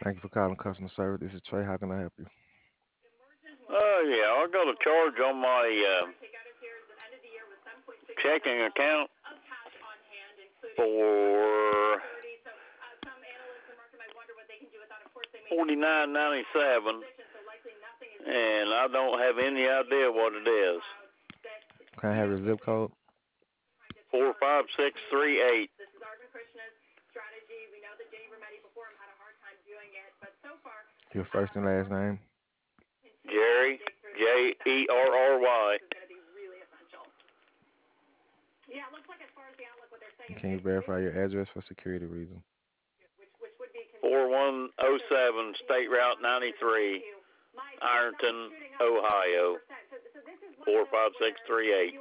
Thank you for calling customer service. This is Trey. How can I help you? Oh, yeah, I got a charge on my checking account for $49.97, and I don't have any idea what it is. Can I have your zip code? 45638. Your first and last name? Jerry, Jerry. Can you verify your address for security reasons? 4107 State Route 93, Ironton, Ohio. 45638.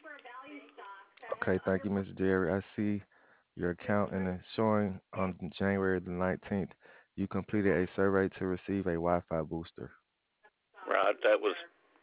Okay, thank you, Mr. Jerry. I see your account and it's showing on January the 19th, you completed a survey to receive a Wi-Fi booster. Right, that was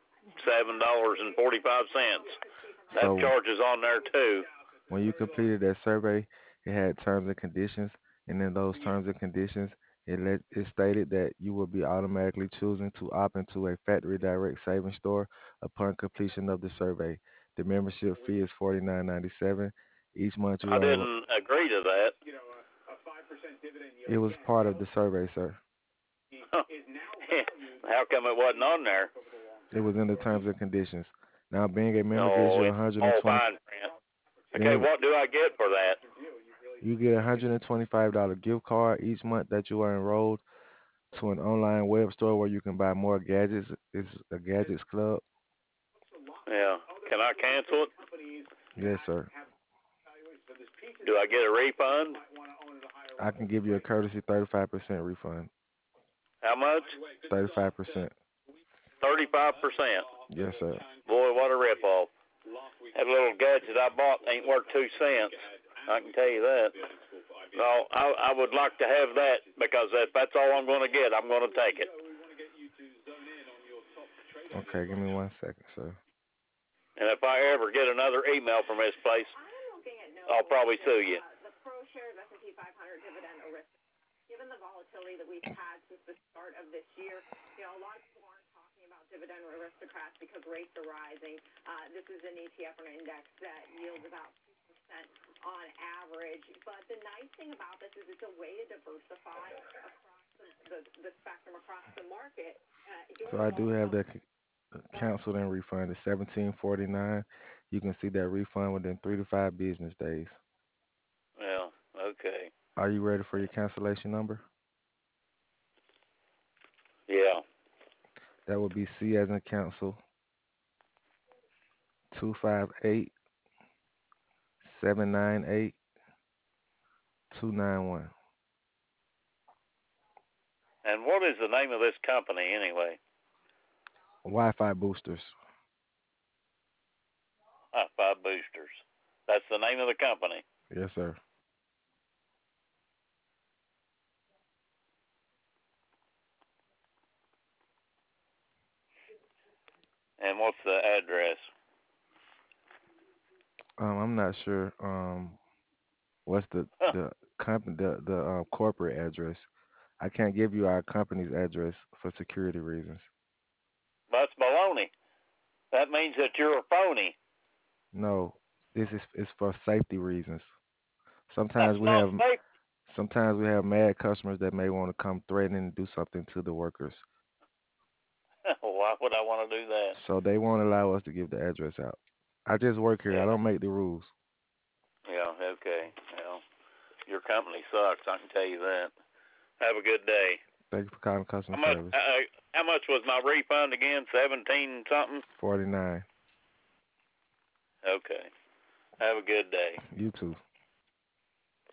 $7.45. That So charge is on there too. when you completed that survey, it had terms and conditions, and in those terms and conditions, it stated that you will be automatically choosing to opt into a factory direct savings store upon completion of the survey. The membership fee is $49.97. Each month you I are. didn't agree to that. It was part of the survey, sir. How come it wasn't on there? It was in the terms and conditions. Now, being a member gives No, you it's all 120. fine print. Okay, Being what do I get for that? you get a $125 gift card each month that you are enrolled to an online web store where you can buy more gadgets. It's a gadgets club. Yeah. Can I cancel it? Yes, sir. Do I get a refund? I can give you a courtesy 35% refund. How much? 35%. 35%. Yes, sir. Boy, what a ripoff. That little gadget I bought ain't worth 2 cents. I can tell you that. No, I would like to have that because if that's all I'm going to get, I'm going to take it. Okay, give me 1 second, sir. And if I ever get another email from this place, I'll probably sue you. So I do have that canceled and refunded. 1749. You can see that refund within 3 to 5 business days. Yeah, okay. Are you ready for your cancellation number? Yeah. That would be C as in cancel 258 798 291. And what is the name of this company anyway? Wi-Fi boosters. Five Boosters. That's the name of the company. Yes, sir. And what's the address? I'm not sure. What's the company the corporate address? I can't give you our company's address for security reasons. That's baloney. That means that you're a phony. No, this is for safety reasons. That's Sometimes we not have safe. sometimes we have mad customers that may want to come threaten and do something to the workers. Why would I want to do that? So they won't allow us to give the address out. I just work here. I Yeah. don't make the rules. Yeah, okay. Well, your company sucks, I can tell you that. Have a good day. Thank you for calling customer How much service. how much was my refund again? 17 something? 49. Okay. Have a good day. You too.